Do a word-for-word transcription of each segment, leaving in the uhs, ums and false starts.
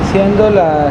Siendo las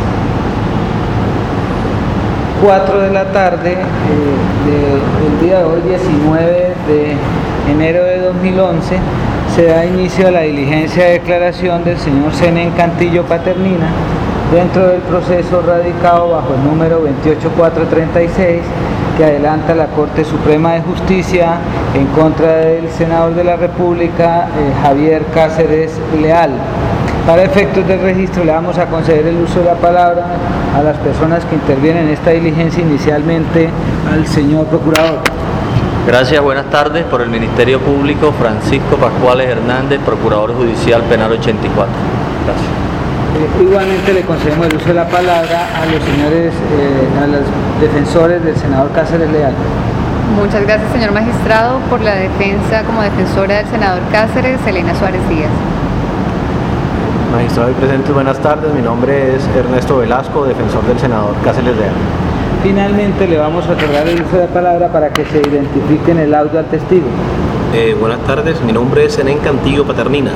cuatro de la tarde eh, de, del día de hoy, diecinueve de enero de dos mil once, se da inicio a la diligencia de declaración del señor Zenén Cantillo Paternina dentro del proceso radicado bajo el número veintiocho mil cuatrocientos treinta y seis, que adelanta la Corte Suprema de Justicia en contra del senador de la República, eh, Javier Cáceres Leal. Para efectos del registro le vamos a conceder el uso de la palabra a las personas que intervienen en esta diligencia, inicialmente al señor procurador. Gracias, buenas tardes. Por el Ministerio Público, Francisco Pascuales Hernández, Procurador Judicial Penal ochenta y cuatro. Gracias. Eh, igualmente le concedemos el uso de la palabra a los señores, eh, a los defensores del senador Cáceres Leal. Muchas gracias, señor magistrado. Por la defensa como defensora del senador Cáceres, Elena Suárez Díaz. Magistrado y presentes, buenas tardes. Mi nombre es Ernesto Velasco, defensor del senador Cáceres Leal. Finalmente le vamos a otorgar el uso de la palabra para que se identifique en el audio al testigo. Eh, buenas tardes, mi nombre es Zenén Cantillo Paternina.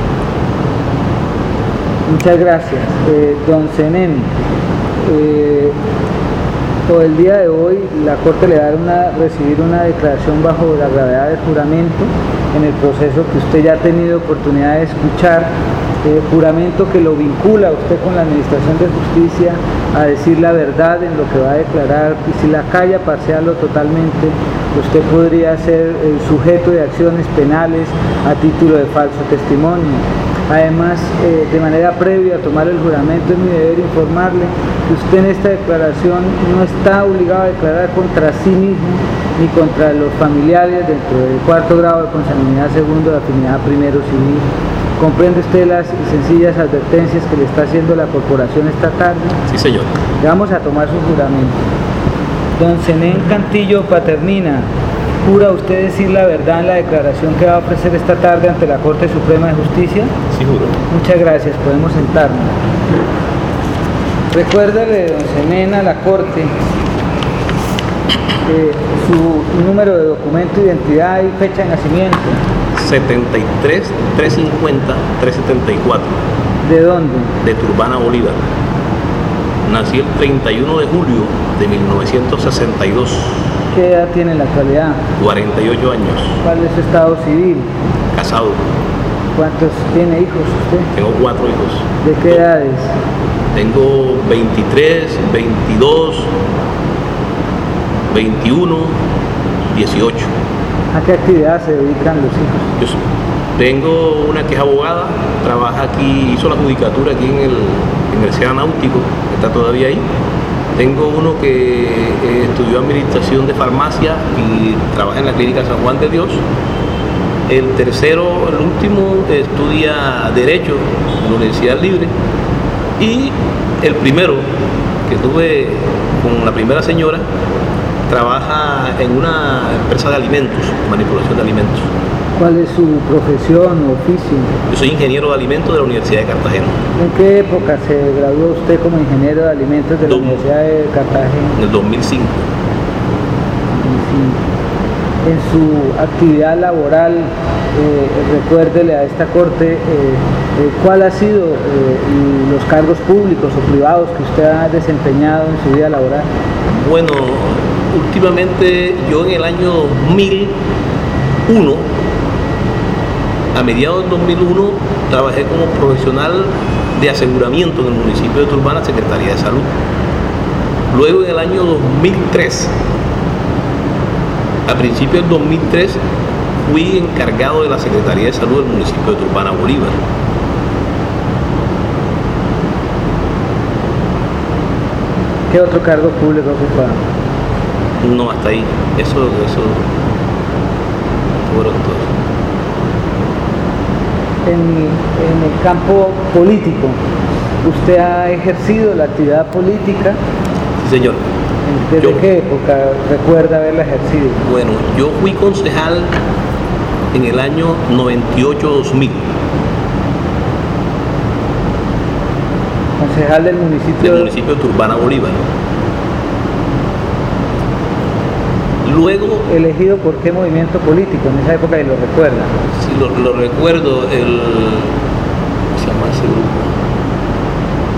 Muchas gracias. Eh, don Zenén, eh, todo el día de hoy la Corte le va a dar una, recibir una declaración bajo la gravedad del juramento en el proceso que usted ya ha tenido oportunidad de escuchar, eh, juramento que lo vincula a usted con la Administración de Justicia a decir la verdad en lo que va a declarar, y si la calla parcial o totalmente, usted podría ser el sujeto de acciones penales a título de falso testimonio. Además, eh, de manera previa a tomar el juramento, es mi deber informarle que usted en esta declaración no está obligado a declarar contra sí mismo ni contra los familiares dentro del cuarto grado de consanguinidad segundo de afinidad primero civil. ¿Comprende usted las sencillas advertencias que le está haciendo la corporación esta tarde? Sí, señor. Le vamos a tomar su juramento. Don Zenén Cantillo Paternina, ¿jura usted decir la verdad en la declaración que va a ofrecer esta tarde ante la Corte Suprema de Justicia? Sí, juro. Muchas gracias, podemos sentarnos. Recuérdale, don Zenén, a la Corte eh, su número de documento de identidad y fecha de nacimiento. setenta y tres, trescientos cincuenta, trescientos setenta y cuatro. ¿De dónde? De Turbana, Bolívar. Nací el treinta y uno de julio de mil novecientos sesenta y dos. ¿Qué edad tiene en la actualidad? cuarenta y ocho años. ¿Cuál es su estado civil? Casado. ¿Cuántos tiene hijos usted? Tengo cuatro hijos. ¿De qué edades? Tengo veintitrés, veintidós, veintiuno, dieciocho. ¿A qué actividad se dedican los hijos? Yo tengo una que es abogada, trabaja aquí, hizo la judicatura aquí en el, en el SEA Náutico, está todavía ahí. Tengo uno que eh, estudió administración de farmacia y trabaja en la clínica San Juan de Dios. El tercero, el último, estudia Derecho en la Universidad Libre. Y el primero, que tuve con la primera señora, trabaja en una empresa de alimentos, manipulación de alimentos. ¿Cuál es su profesión o oficio? Yo soy ingeniero de alimentos de la Universidad de Cartagena. ¿En qué época se graduó usted como ingeniero de alimentos de la Do- Universidad de Cartagena? En el dos mil cinco. En su actividad laboral, eh, recuérdele a esta Corte eh, eh, cuál ha sido eh, los cargos públicos o privados que usted ha desempeñado en su vida laboral. Bueno, últimamente yo en el año dos mil uno, a mediados del dos mil uno, trabajé como profesional de aseguramiento en el municipio de Turbana, Secretaría de Salud. Luego en el año dos mil tres, a principios del dos mil tres, fui encargado de la Secretaría de Salud del municipio de Turbana, Bolívar. ¿Qué otro cargo público ocupa? No, hasta ahí. Eso, eso, fueron todos. En, en el campo político, ¿usted ha ejercido la actividad política? Sí, señor. ¿Desde Yo- qué época recuerda haberla ejercido? Bueno, yo fui concejal en el año noventa y ocho dos mil, Concejal del municipio. del municipio de Turbana, Bolívar. Luego, ¿Elegido por qué movimiento político en esa época y lo recuerda? si lo, lo recuerdo, el... ¿cómo se llama ese grupo?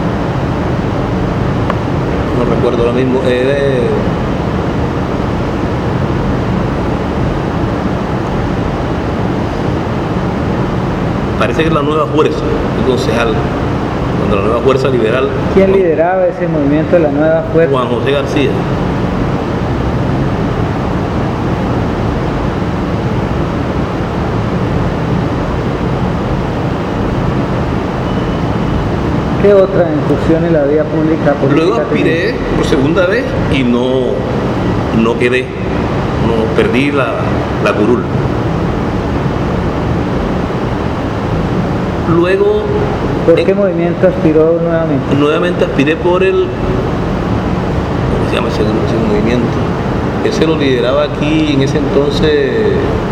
recuerdo ahora mismo. Eh, parece que es la Nueva Fuerza, el concejal, cuando la Nueva Fuerza Liberal. ¿Quién lideraba ese movimiento de la Nueva Fuerza? Juan José García. ¿Qué otra incursión en la vida pública? Luego aspiré por segunda vez y no, no quedé, no perdí la, la curul. Luego... ¿Por en, qué movimiento aspiró nuevamente? Nuevamente aspiré por el... ¿Cómo se llama ese, ese movimiento? Ese lo lideraba aquí en ese entonces...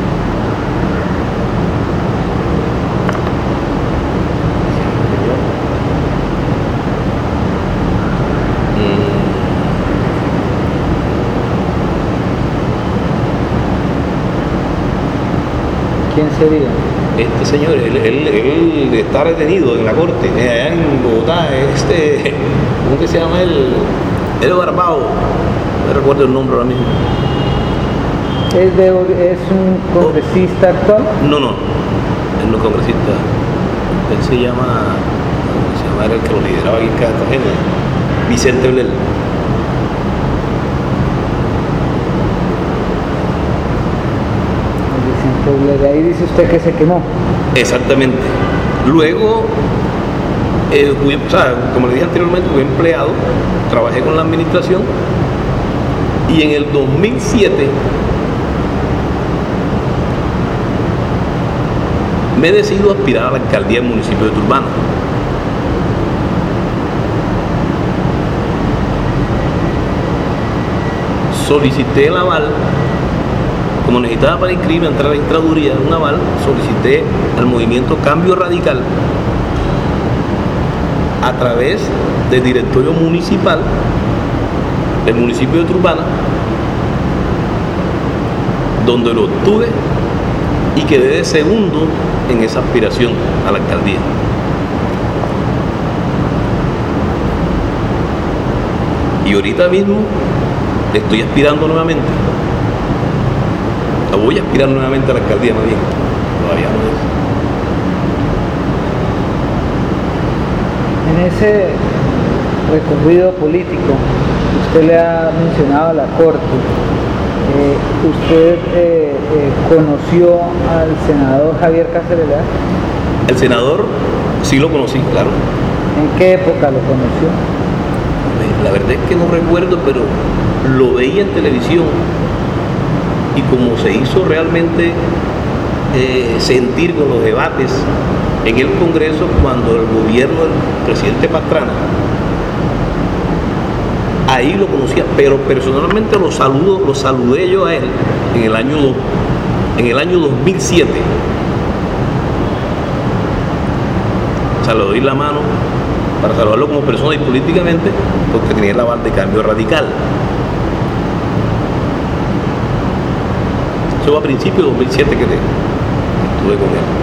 ¿Quién sería? Este señor, él, él, él está retenido en la corte, eh, allá en Bogotá, este, ¿cómo que se llama él? El Barbao, no recuerdo el nombre ahora mismo. ¿Es, de, ¿Es un congresista actual? No, no, él no es congresista, él se llama, ¿cómo se llama? Era el que lo lideraba aquí en Cartagena, Vicente Blel. De ahí dice usted que se quemó. Exactamente. Luego, eh, fui, o sea, como le dije anteriormente, fui empleado, trabajé con la administración y en el dos mil siete me decido aspirar a la alcaldía del municipio de Turbana. Solicité el aval. Como necesitaba para inscribirme, entrar a la registraduría, un aval, solicité al movimiento Cambio Radical a través del directorio municipal del municipio de Turbana, donde lo obtuve y quedé de segundo en esa aspiración a la alcaldía. Y ahorita mismo estoy aspirando nuevamente. Voy a aspirar nuevamente a la alcaldía, más bien. Todavía no En es. ese recorrido político, usted le ha mencionado a la Corte. Eh, ¿Usted eh, eh, conoció al senador Javier Cáceres Leal? El senador sí lo conocí, claro. ¿En qué época lo conoció? La verdad es que no recuerdo, pero lo veía en televisión. Y como se hizo realmente eh, sentir con los debates en el Congreso cuando el gobierno del presidente Pastrana, ahí lo conocía, pero personalmente lo saludo, lo saludé yo a él en el año en el año dos mil siete. O sea, le doy la mano para saludarlo como persona y políticamente, porque tenía el aval de Cambio Radical. Eso fue a principios de dos mil siete que te, estuve con él.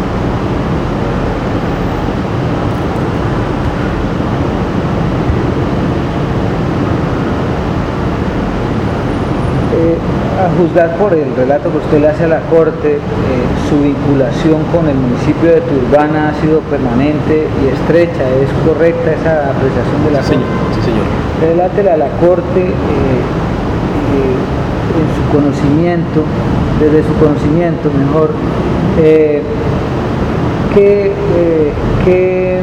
Eh, a juzgar por el relato que usted le hace a la Corte, eh, su vinculación con el municipio de Turbana ha sido permanente y estrecha. ¿Es correcta esa apreciación de la Sí, Corte? señor. Sí, señor. Relátele a la Corte eh, eh, en su conocimiento, desde su conocimiento mejor, eh, qué, eh, qué,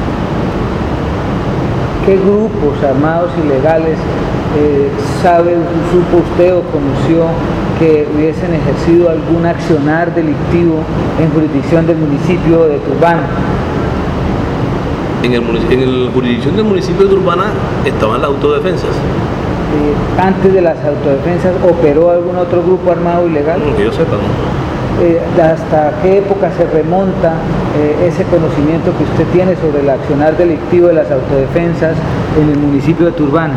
qué grupos armados ilegales eh, sabe, supo usted o conoció que hubiesen ejercido algún accionar delictivo en jurisdicción del municipio de Turbana. En el, en la jurisdicción del municipio de Turbana estaban las autodefensas. Eh, antes de las autodefensas, ¿operó algún otro grupo armado ilegal? No, que yo sepa, ¿no? Eh, ¿Hasta qué época se remonta eh, ese conocimiento que usted tiene sobre el accionar delictivo de las autodefensas en el municipio de Turbana?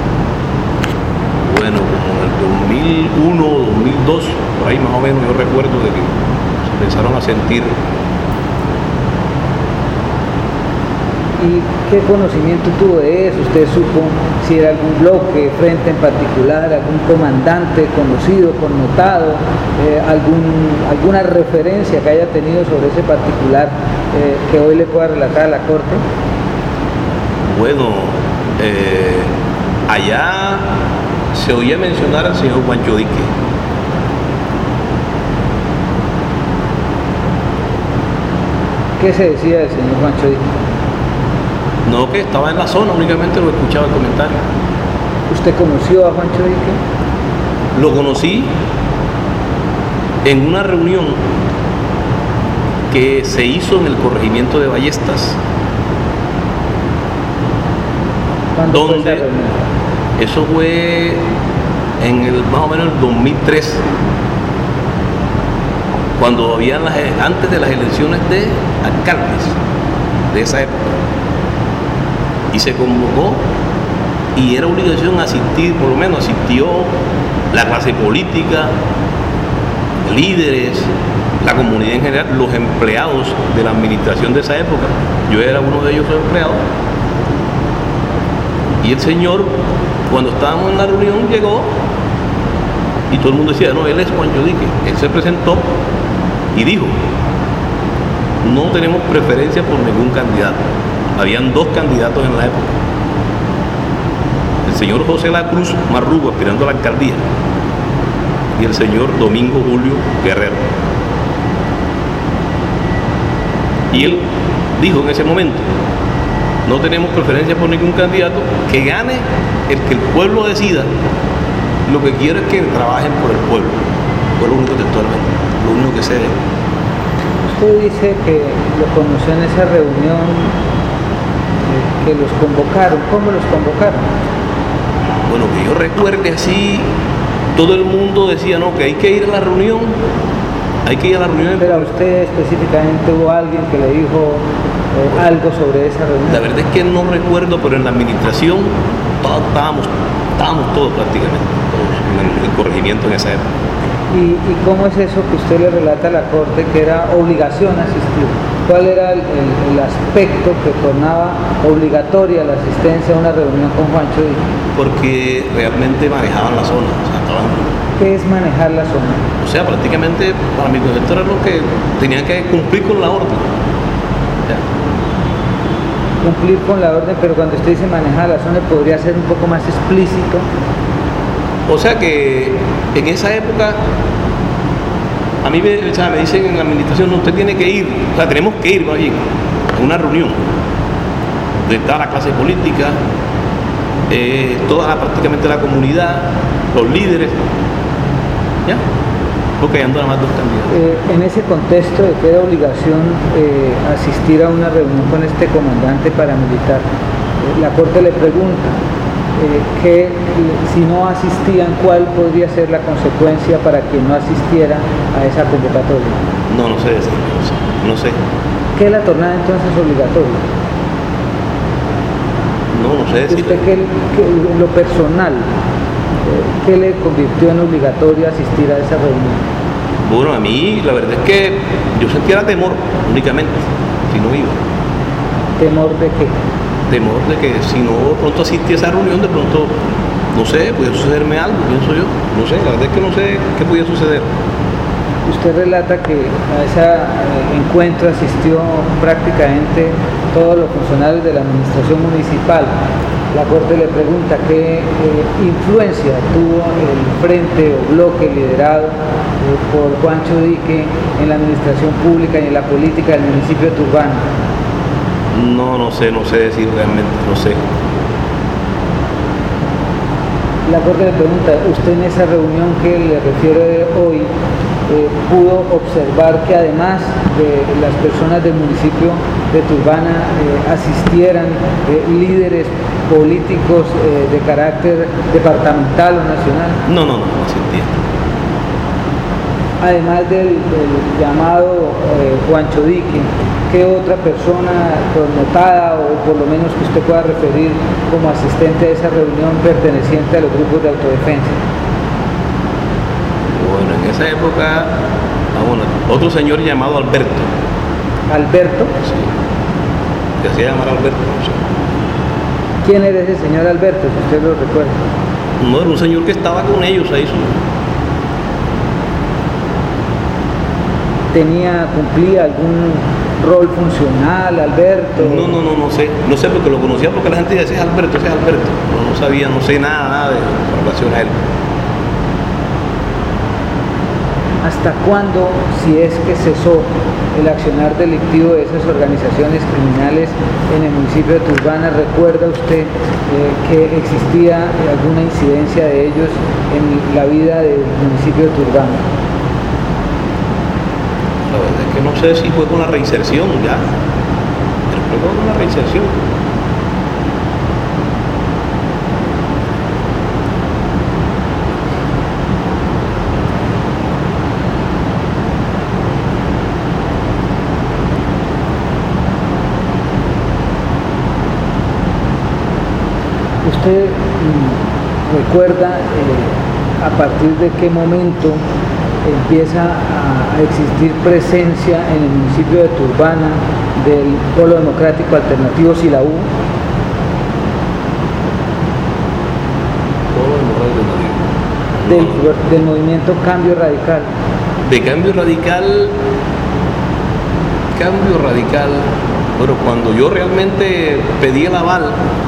Bueno, como en el dos mil uno, dos mil dos, por ahí más o menos, yo recuerdo de que se empezaron a sentir ¿Y qué conocimiento tuvo de eso? ¿Usted supo si era algún bloque, frente en particular, algún comandante conocido, connotado, eh, algún, alguna referencia que haya tenido sobre ese particular eh, que hoy le pueda relatar a la Corte? Bueno, eh, allá se oía mencionar al señor Juancho Dique. ¿Qué se decía del señor Juancho Dique? No, que estaba en la zona, únicamente lo escuchaba el comentario. ¿Usted conoció a Juancho Dique? Lo conocí en una reunión que se hizo en el corregimiento de Ballestas, ¿Cuándo fue esa donde reunión? eso fue en el más o menos el dos mil tres, cuando habían las, antes de las elecciones de alcaldes de esa época, y se convocó y era obligación asistir, por lo menos asistió la clase política, líderes, la comunidad en general, los empleados de la administración de esa época. Yo era uno de ellos, los empleados. Y el señor, cuando estábamos en la reunión, llegó y todo el mundo decía, no, él es Juancho Dique. Él se presentó y dijo, no tenemos preferencia por ningún candidato. Habían dos candidatos en la época. El señor José La Cruz Marrugo, aspirando a la alcaldía, y el señor Domingo Julio Guerrero. Y él dijo en ese momento, no tenemos preferencia por ningún candidato, que gane el que el pueblo decida. Lo que quiero es que trabajen por el pueblo. Fue lo único textualmente, lo único que sé. Usted dice que lo conoció en esa reunión, eh, que los convocaron. ¿Cómo los convocaron? Bueno, que yo recuerde así, todo el mundo decía, no, que hay que ir a la reunión, hay que ir a la reunión. Pero a usted específicamente hubo alguien que le dijo eh, algo sobre esa reunión. La verdad es que no recuerdo, pero en la administración todos estábamos, estábamos todos prácticamente, todos en el corregimiento en esa época. ¿Y, ¿Y cómo es eso que usted le relata a la Corte que era obligación asistir? ¿Cuál era el, el, el aspecto que tornaba obligatoria la asistencia a una reunión con Juancho Dique? Porque realmente manejaban la zona, o sea, estaban, ¿Qué es manejar la zona? o sea, prácticamente para mi concepto era lo que tenían que cumplir con la orden. Ya. Cumplir con la orden, pero cuando usted dice manejar la zona, ¿podría ser un poco más explícito? O sea que en esa época a mí me, o sea, me dicen en la administración, no, usted tiene que ir, o sea, tenemos que ir, más bien, a una reunión donde está la clase política, eh, toda la, prácticamente la comunidad, los líderes, ¿ya? Porque ando nada más dos candidatos. Eh, en ese contexto de que era obligación eh, asistir a una reunión con este comandante paramilitar, eh, la Corte le pregunta eh, que si no asistían, ¿cuál podría ser la consecuencia para quien no asistiera a esa convocatoria? No, no sé decir, no sé, no sé. ¿Qué la tornaba entonces obligatoria? No, no sé decir. ¿Usted qué, qué, en lo personal, eh, qué le convirtió en obligatorio asistir a esa reunión? Bueno, a mí la verdad es que yo sentía temor únicamente, si no iba. ¿Temor de qué? Temor de que si no de pronto asistí a esa reunión, de pronto, no sé, podía sucederme algo, pienso yo. No sé, la verdad es que no sé qué podía suceder. Usted relata que a ese eh, encuentro asistió prácticamente todos los funcionarios de la administración municipal. La Corte le pregunta qué eh, influencia tuvo el frente o bloque liderado eh, por Juancho Dique en la administración pública y en la política del municipio de Turbana. No, no sé, no sé decir realmente, no sé. La Corte le pregunta, usted en esa reunión que le refiere hoy, eh, pudo observar que además de las personas del municipio de Turbana eh, asistieran eh, líderes políticos eh, de carácter departamental o nacional. No, no, no, no asistía. Además del, del llamado eh, Juancho Dique, ¿qué otra persona connotada o por lo menos que usted pueda referir como asistente a esa reunión perteneciente a los grupos de autodefensa? Bueno, en esa época, ah, bueno, otro señor llamado Alberto. Alberto, Sí. que hacía llamar Alberto, no sé. ¿Quién era ese señor Alberto, si usted lo recuerda? No, era un señor que estaba con ellos ahí. ¿Tenía, cumplía algún rol funcional, Alberto? No, no, no, no sé. No sé porque lo conocía porque la gente decía, ese es Alberto, ese es Alberto. No, no sabía, no sé nada, nada de relación a él. ¿Hasta cuándo, si es que cesó el accionar delictivo de esas organizaciones criminales en el municipio de Turbana, recuerda usted eh, que existía alguna incidencia de ellos en la vida del municipio de Turbana? La verdad es que no sé si fue con la reinserción ya, pero fue con la reinserción. ¿Usted mm, recuerda eh, a partir de qué momento empieza a, a existir presencia en el municipio de Turbana del Polo Democrático Alternativo, si la hubo? Del, del movimiento Cambio Radical. De Cambio Radical, Cambio Radical, bueno, cuando yo realmente pedí el aval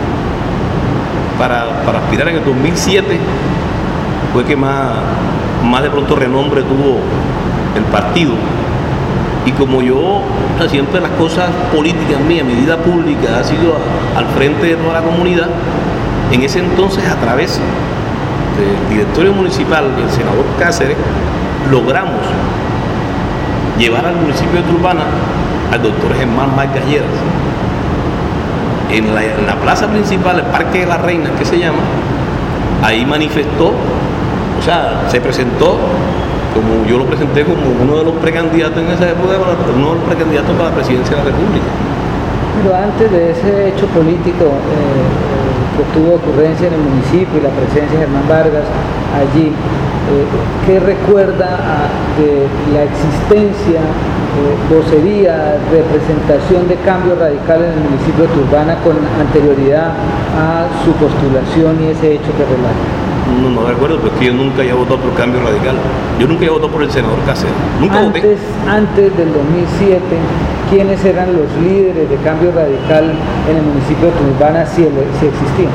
para, para aspirar en el dos mil siete, fue que más, más de pronto renombre tuvo el partido. Y como yo, o sea, siempre las cosas políticas mías, mi vida pública ha sido a, al frente de toda la comunidad, en ese entonces, a través del directorio municipal del senador Cáceres, logramos llevar al municipio de Turbana al doctor Germán Vargas Lleras. En la, en la plaza principal, el Parque de la Reina, que se llama, ahí manifestó, o sea, se presentó, como yo lo presenté como uno de los precandidatos en esa época, uno de los precandidatos para la presidencia de la República. Pero antes de ese hecho político eh, que tuvo ocurrencia en el municipio y la presencia de Germán Vargas allí, eh, ¿qué recuerda a, de la existencia, eh, vocería, representación de Cambio Radical en el municipio de Turbana con anterioridad a su postulación y ese hecho que relata? No, no recuerdo, pero es que yo nunca había votado por Cambio Radical. Yo nunca había votado por el senador Cáceres. Nunca antes, voté. Antes del dos mil siete, ¿quiénes eran los líderes de Cambio Radical en el municipio de Turbana, si, el, si existían?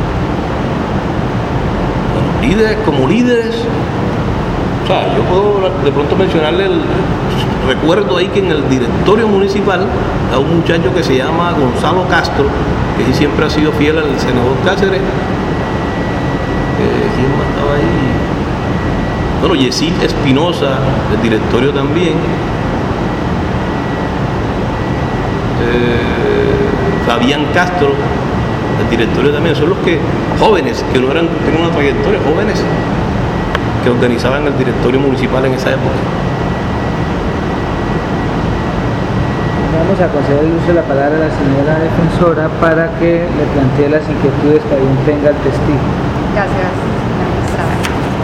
Bueno, líderes, como líderes, o sea, yo puedo de pronto mencionarle el recuerdo ahí que en el directorio municipal a un muchacho que se llama Gonzalo Castro, que siempre ha sido fiel al senador Cáceres. Eh, ¿Quién más estaba ahí? Bueno, Yesid Espinosa, del directorio también. Eh, Fabián Castro, del directorio también. Son los que, jóvenes, que no eran, tenían una trayectoria, jóvenes, que organizaban el directorio municipal en esa época. Vamos a conceder el uso de la palabra a la señora defensora para que le plantee las inquietudes que aún tenga el testigo. Gracias, señora magistrada.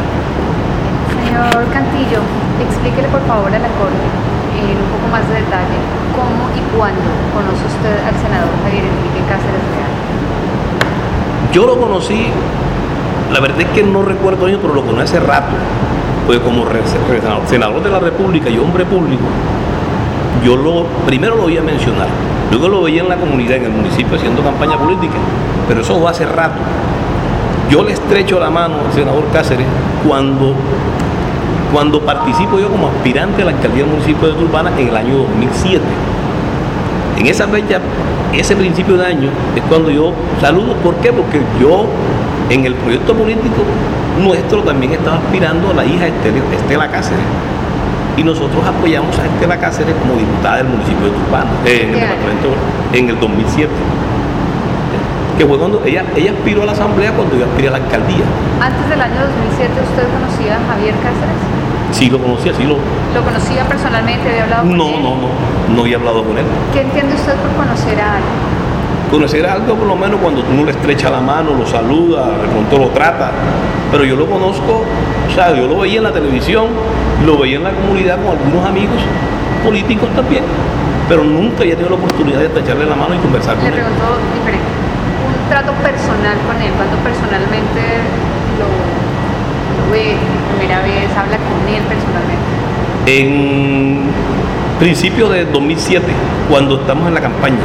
Señor Cantillo, explíquele por favor a la Corte en un poco más de detalle cómo y cuándo conoce usted al senador Javier Enrique Cáceres Real. Yo lo conocí, la verdad es que no recuerdo años, pero lo conocí hace rato, pues como senador de la República y hombre público, yo lo primero lo oía mencionar, luego lo veía en la comunidad, en el municipio, haciendo campaña política, pero eso fue hace rato. Yo le estrecho la mano al senador Cáceres cuando, cuando participo yo como aspirante a la alcaldía del municipio de Turbana en el año dos mil siete. En esa fecha, ese principio de año, es cuando yo saludo. ¿Por qué? Porque yo, en el proyecto político nuestro, también estaba aspirando a la hija Estela Cáceres. Y nosotros apoyamos a Estela Cáceres como diputada del municipio de Turbana, eh, en el departamento, en el dos mil siete. Que fue cuando ella, ella aspiró a la asamblea cuando yo aspiré a la alcaldía. Antes del año dos mil siete, ¿usted conocía a Javier Cáceres? Sí, lo conocía, sí lo... ¿Lo conocía personalmente? ¿Había hablado con No, él? no, no, no había hablado con él. ¿Qué entiende usted por conocer a alguien? Conocer a algo por lo menos cuando uno le estrecha la mano, lo saluda, de pronto lo trata. Pero yo lo conozco, o sea, yo lo veía en la televisión, lo veía en la comunidad con algunos amigos políticos también, pero nunca había tenido la oportunidad de echarle la mano y conversar con Le él. pregunto diferente. Un trato personal con él, cuando personalmente lo, lo ve por primera vez, habla con él personalmente. En principio de dos mil siete, cuando estamos en la campaña.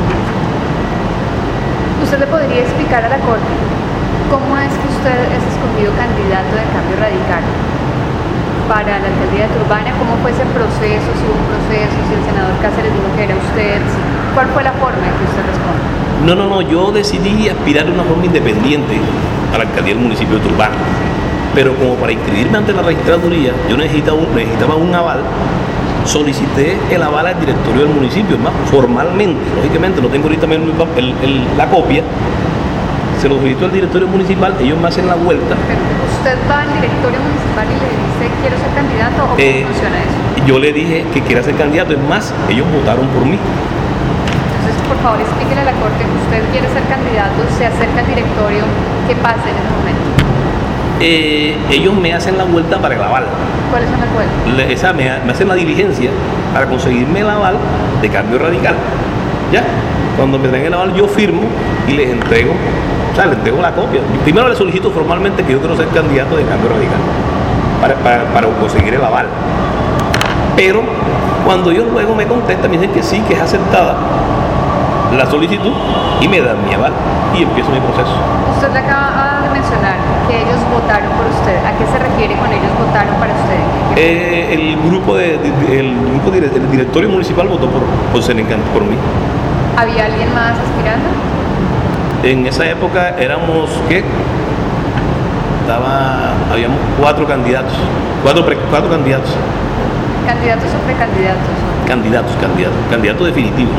¿Usted le podría explicar a la Corte cómo es que usted es escogido candidato de Cambio Radical para la alcaldía de Turbana? ¿Cómo fue ese proceso? Si hubo un proceso, si el senador Cáceres dijo que era usted, ¿cuál fue la forma en que usted responde? No, no, no, yo decidí aspirar de una forma independiente a la alcaldía del municipio de Turbana. Pero como para inscribirme ante la registraduría, yo necesitaba un, necesitaba un aval, solicité el aval al directorio del municipio, es más, formalmente, lógicamente, no tengo ahorita el, el, el, la copia, se lo solicito al directorio municipal, ellos me hacen la vuelta. Pero ¿usted va al directorio municipal y le dice quiero ser candidato o cómo Eh, funciona eso? Yo le dije que quiera ser candidato, es más, ellos votaron por mí. Entonces, por favor, explíquele a la Corte que usted quiere ser candidato, se acerca al directorio, ¿qué pasa en ese momento? Eh, ellos me hacen la vuelta para el aval. ¿Cuáles son las vueltas? Le- esa, me, me hacen la diligencia para conseguirme el aval de Cambio Radical. ¿Ya? Cuando me den el aval, yo firmo y les entrego, o sea, les entrego la copia. Primero les solicito formalmente que yo quiero ser candidato de Cambio Radical para, para, para conseguir el aval. Pero cuando ellos luego me contestan, me dicen que sí, que es aceptada la solicitud y me dan mi aval y empiezo mi proceso. Usted le acaba de mencionar que ellos votaron por usted. ¿A qué se refiere con ellos votaron para usted? ¿Qué- qué- Eh, el grupo de, de- el grupo dire- el directorio municipal votó por, por Senecan, por mí. ¿Había alguien más aspirando? En esa época éramos, ¿qué? Estaba, habíamos cuatro candidatos, cuatro, pre- cuatro candidatos, ¿Candidatos o precandidatos? candidatos, candidatos, candidatos definitivos.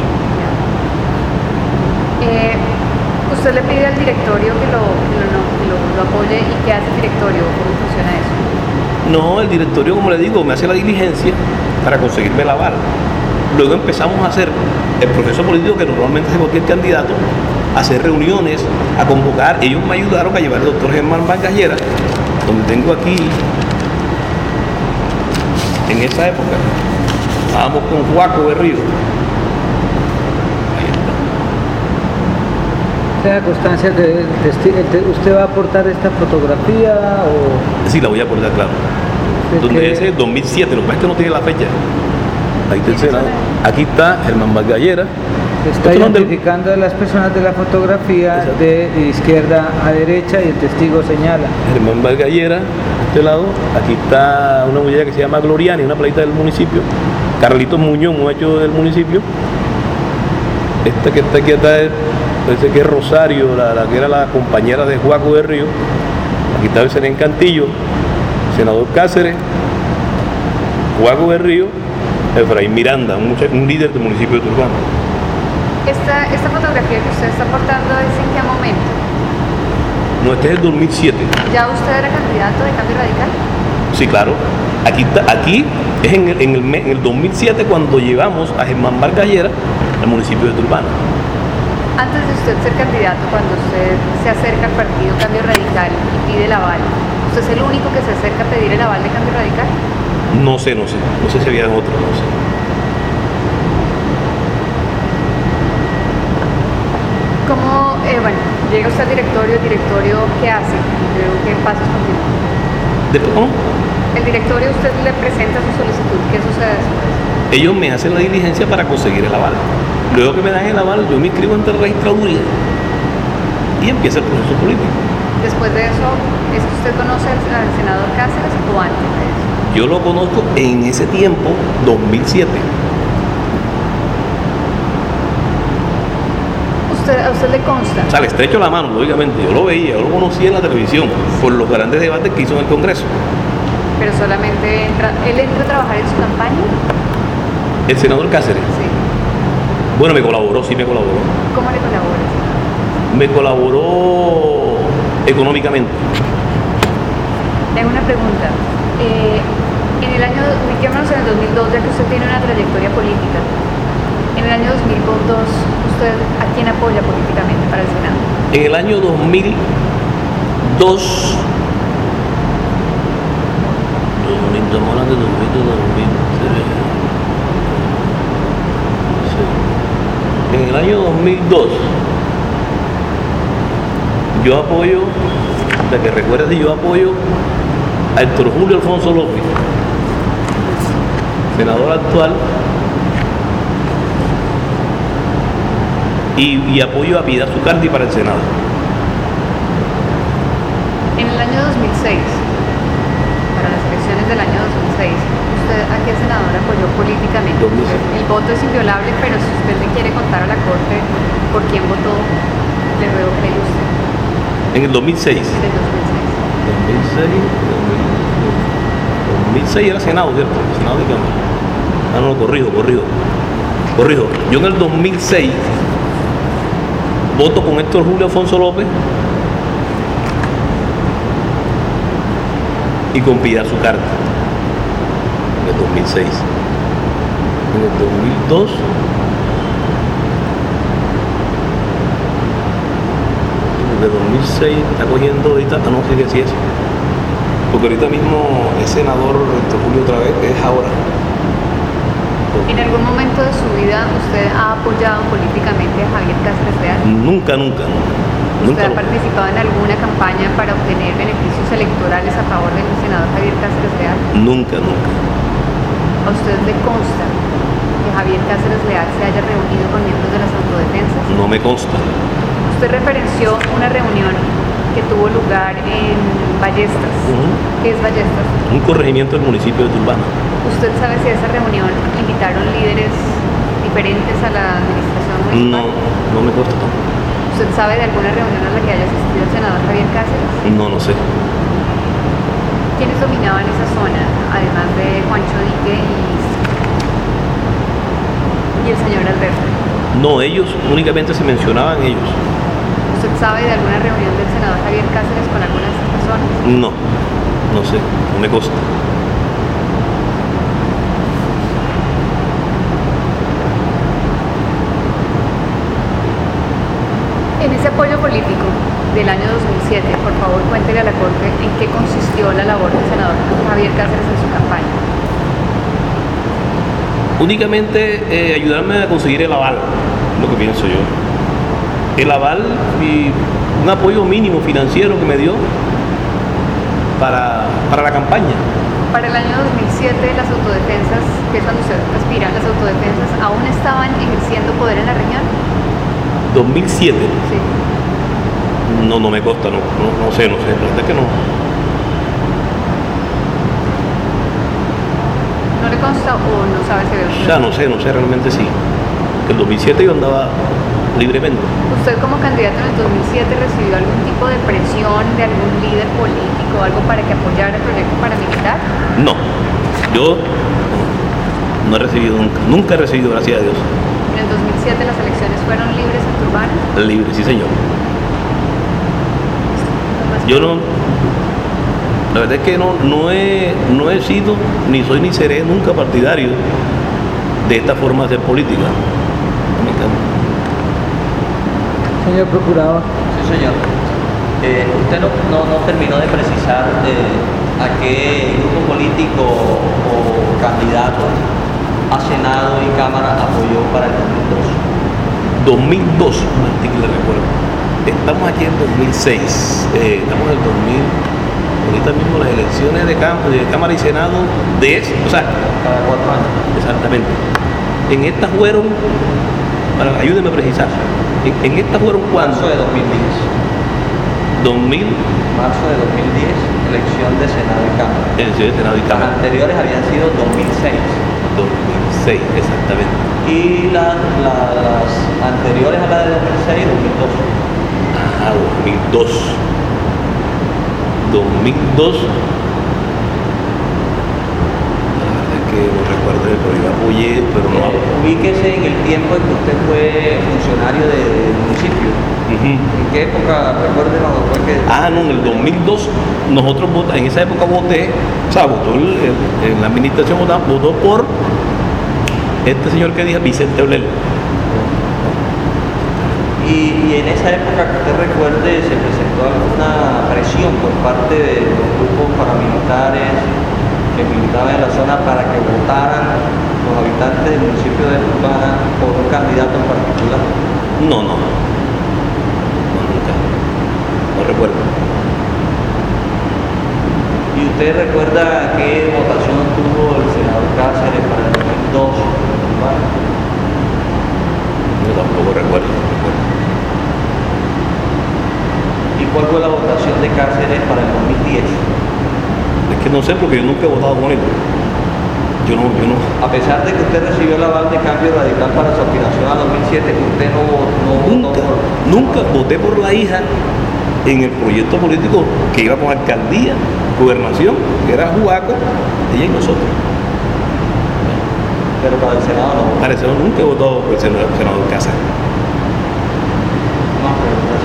Eh, ¿Usted le pide al directorio que lo, que lo, no- que lo, lo apoye y qué hace el directorio? ¿Cómo funciona eso? No, el directorio, como le digo, me hace la diligencia para conseguirme el aval. Luego empezamos a hacer el proceso político que normalmente hace cualquier candidato, a hacer reuniones, a convocar. Ellos me ayudaron a llevar al doctor Germán Vargallera, donde tengo aquí, en esa época, estábamos con Juaco Berrío. Ahí está. Sea constancia que el testi- el te- usted va a aportar esta fotografía o Sí, la voy a acordar, claro. ¿de Donde qué? ese es dos mil siete, lo que pasa es que no tiene la fecha. Ahí está el Senado. Aquí está Germán Vargallera. Está Otro nombre- identificando a las personas de la fotografía Exacto. de izquierda a derecha y el testigo señala. Germán Vargallera, de este lado. Aquí está una muchacha que se llama Gloriani, una playita del municipio. Carlitos Muñoz, muchacho del municipio. Esta que está aquí atrás, parece que es Rosario, la, la que era la compañera de Juaco de Río. Aquí está el Senén Cantillo, senador Cáceres, Juaco de Río, Efraín Miranda, un, mucha- un líder del municipio de Turbana. Esta, esta fotografía que usted está aportando es en qué momento. No, este es el dos mil siete. ¿Ya usted era candidato de Cambio Radical? Sí, claro. Aquí, está, aquí es en el, en, el, me- en el dos mil siete cuando llevamos a Germán Vargallera al municipio de Turbana. Antes de usted ser candidato, cuando usted se acerca al partido Cambio Radical y pide el aval, ¿usted es el único que se acerca a pedir el aval de Cambio Radical? No sé, no sé. No sé si había otro, no sé. ¿Cómo, eh, bueno, llega usted al directorio, el directorio, ¿qué hace? Creo que pasos continúan. Después, ¿cómo? El directorio, usted le presenta su solicitud, ¿qué sucede después? Ellos me hacen la diligencia para conseguir el aval. Luego que me dan el aval, yo me inscribo ante la registraduría y empieza el proceso político. Después de eso, ¿es que usted conoce al, al senador Cáceres o antes de eso? Yo lo conozco en ese tiempo, dos mil siete. ¿Usted, ¿A usted le consta? O sea, le estrecho la mano, lógicamente. Yo lo veía, yo lo conocía en la televisión por los grandes debates que hizo en el Congreso. Pero solamente entra, ¿él entra a trabajar en su campaña? El senador Cáceres, Sí. bueno, me colaboró, sí me colaboró. ¿Cómo le colabora? Me colaboró económicamente. Le hago una pregunta. Eh, en el año, ubiquémonos en el dos mil dos, ya que usted tiene una trayectoria política. En el año dos mil dos, ¿usted a quién apoya políticamente para el Senado? En el año dos mil dos, estamos hablando de dos mil dos, dos mil tres. En el año dos mil dos, yo apoyo, para que recuerdes, yo apoyo a Héctor Julio Alfonso López, senador actual, y, y apoyo a Piedad Zucardi para el Senado. En el año dos mil seis, para las elecciones del año dos mil seis, ¿usted a qué senador apoyó políticamente? dos mil seis. El voto es inviolable, pero si usted le quiere contar a la Corte por quién votó, le ruego que ilustre. En el dos mil seis. Del dos mil seis. dos mil seis, dos mil seis era Senado, ¿cierto? Senado de Cámara. Ah, no, corrijo, corrijo. Corrijo. Yo en el dos mil seis voto con Héctor Julio Alfonso López y con Piedad Zucardi. En el dos mil seis. En el dos mil dos de dos mil seis está cogiendo ahorita, no sé qué si es, porque ahorita mismo es senador Héctor Julio otra vez, que es ahora. ¿En algún momento de su vida usted ha apoyado políticamente a Javier Cáceres Real? Nunca, nunca, ¿Usted nunca. ha participado en alguna campaña para obtener beneficios electorales a favor del senador Javier Cáceres Real? Nunca, nunca. ¿A usted le consta que Javier Cáceres Real se haya reunido con miembros de las autodefensas? No me consta. Usted referenció una reunión que tuvo lugar en Ballestas. Uh-huh. ¿Qué es Ballestas? Un corregimiento del municipio de Turbana. ¿Usted sabe si a esa reunión invitaron líderes diferentes a la administración municipal? No, no me consta tampoco. ¿Usted sabe de alguna reunión a la que haya asistido el senador Javier Cáceres? No, no sé. ¿Quiénes dominaban esa zona, además de Juancho Dique y, y el señor Alberto? No, ellos únicamente se mencionaban ellos. ¿Usted sabe de alguna reunión del senador Javier Cáceres con alguna de estas personas? No, no sé, no me consta. En ese apoyo político del año dos mil siete, por favor cuéntele a la Corte en qué consistió la labor del senador Javier Cáceres en su campaña. Únicamente eh, ayudarme a conseguir el aval, lo que pienso yo. El aval y un apoyo mínimo financiero que me dio para, para la campaña. Para el año dos mil siete, las autodefensas, que es cuando usted aspira, las autodefensas aún estaban ejerciendo poder en la región. dos mil siete. Sí. No, no me consta, no, no, no sé, no sé, la verdad es que no. ¿No le consta o no sabe si ve? Ya no sé, no sé realmente sí. Que el dos mil siete yo andaba libremente. ¿Usted como candidato en el dos mil siete recibió algún tipo de presión de algún líder político, algo para que apoyara el proyecto paramilitar? No, yo no he recibido nunca, nunca he recibido, gracias a Dios. En el dos mil siete las elecciones fueron libres en Turbana. Libre, sí señor. Yo no, la verdad es que no, no, he, no he sido, ni soy ni seré nunca partidario de esta forma de hacer política. Me encanta. Señor Procurador. Sí, señor. Eh, usted no, no, no terminó de precisar eh, a qué grupo político o candidato a Senado y Cámara apoyó para el dos mil dos. dos mil dos, Martín, le recuerdo. Estamos aquí en dos mil seis, eh, estamos en el dos mil, ahorita mismo las elecciones de, Cám de Cámara y Senado de eso, o sea, Cada cuatro años. exactamente. En estas fueron, para, ayúdenme a precisar, en, en estas fueron Marzo cuándo? de dos mil diez. dos mil, Marzo de dos mil diez, elección de Senado y Cámara. elecciones de Senado y Las Cámara. anteriores habían sido dos mil seis. dos mil seis, exactamente. Y la- la- las anteriores a la de dos mil seis, dos mil dos. Ah, dos mil dos. dos mil dos. La verdad es que no recuerdo, pero yo apoyé, pero no. Eh, ubíquese en el tiempo en que usted fue funcionario de- del municipio. Ujú. ¿En qué época, recuérdenos, fue que... Ah, no, en el dos mil dos nosotros votamos, en esa época voté, o sea, votó el- el- en la administración votó, votó por este señor que dije, Vicente Oblel. Y, y en esa época que usted recuerde, ¿se presentó alguna presión por parte de los grupos paramilitares que militaban en la zona para que votaran los habitantes del municipio de Urbana por un candidato en particular? No, no. No, nunca. No recuerdo. ¿Y usted recuerda qué votación tuvo el senador Cáceres para el dos mil dos en Urbana? Yo tampoco recuerdo. no recuerdo. ¿Y cuál fue la votación de Cáceres para el dos mil diez? Es que no sé porque yo nunca he votado con él. Yo no, yo no. A pesar de que usted recibió el aval de Cambio Radical para su aspiración a dos mil siete, que usted no, no Nunca, votó por... nunca voté por la hija en el proyecto político que iba con alcaldía, gobernación, que era Juaco, ella y nosotros. Pero para el Senado no. Para eso nunca he votado por el senador, senador Cáceres. Más preguntas.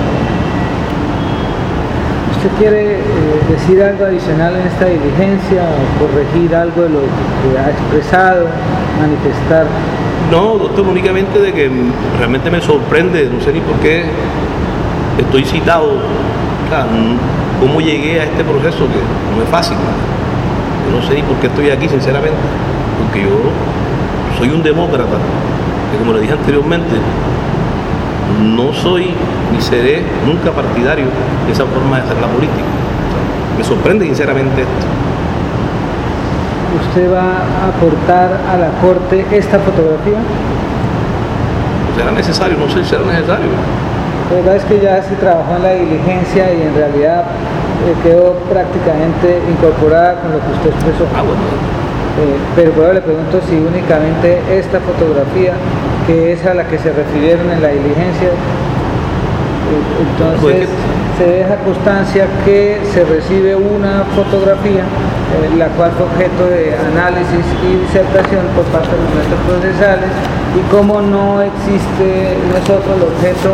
¿Usted quiere eh, decir algo adicional en esta diligencia o corregir algo de lo que ha expresado, manifestar? No, doctor, únicamente de que realmente me sorprende, no sé ni por qué estoy citado, o sea, cómo llegué a este proceso, que no es fácil. Yo no sé ni por qué estoy aquí, sinceramente, porque yo soy un demócrata, que como le dije anteriormente, no soy ni seré nunca partidario de esa forma de hacer la política. O sea, me sorprende sinceramente esto. ¿Usted va a aportar a la Corte esta fotografía? ¿Será necesario? No sé si será necesario. La verdad es que ya se trabajó en la diligencia y en realidad eh, quedó prácticamente incorporada con lo que usted expresó. Ah, bueno. Eh, pero por ahora le pregunto si únicamente esta fotografía, que es a la que se refirieron en la diligencia, eh, entonces Pues, se deja constancia que se recibe una fotografía, eh, la cual fue objeto de análisis y disertación por parte de los maestros procesales, y como no existe, no es otro el objeto,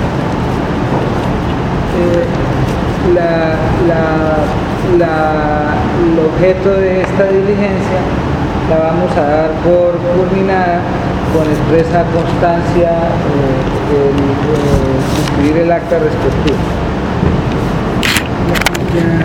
eh, la, la, la, el objeto de esta diligencia la vamos a dar por culminada con expresa constancia eh, el, eh, suscribir el acta respectiva.